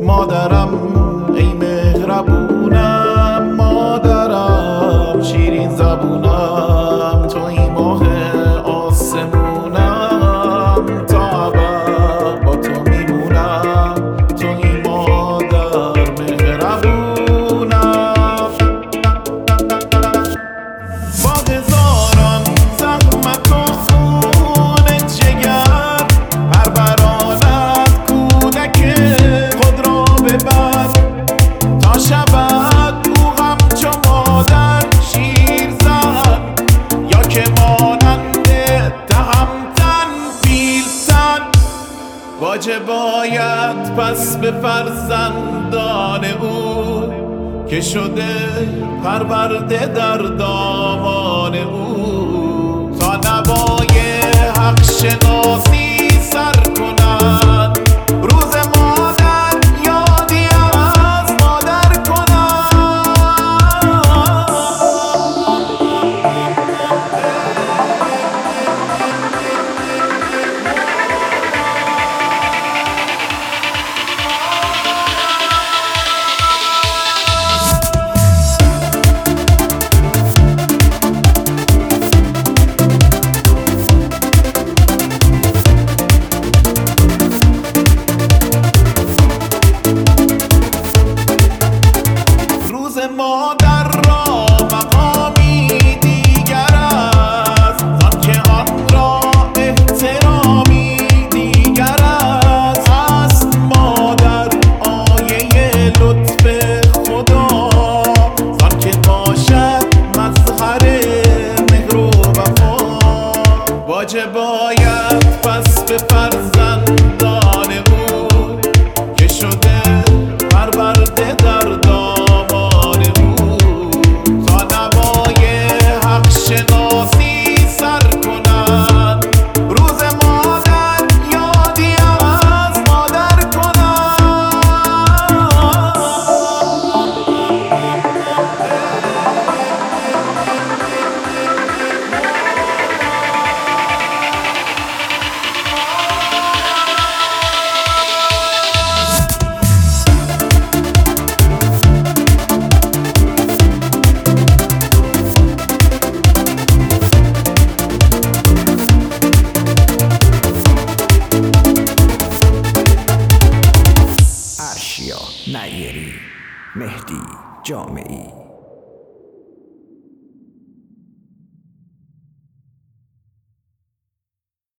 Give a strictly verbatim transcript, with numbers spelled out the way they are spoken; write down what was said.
مادرم ای مهربونم، مادرم شیرین زبونم، توی ماه آسمونم، تا ابد با تو میمونم، توی مادر مهربونم. با هزاران زحمت و خون جگر پرورانت کودک خود را ببر، تا شود او همچو مادر شیر زن، یا که مانند تهمتن پیلتن. واجب باید پس به فرزندان او که شده پرورده در دامان او، تا نوای حق شناسی سر کنند، روز مادر یادی از مادر کنند. مادر را مقامی دیگر است، آن که آن را احترامی دیگر است. هست مادر آیه لطف خدا، آن که باشد مظهر مهر و وفا. واجب باید پس به فرزندان او که شده پرورده در شناسی سر کنند، روز مادر یادی از مادر کنند. نیری مهدی جامعی.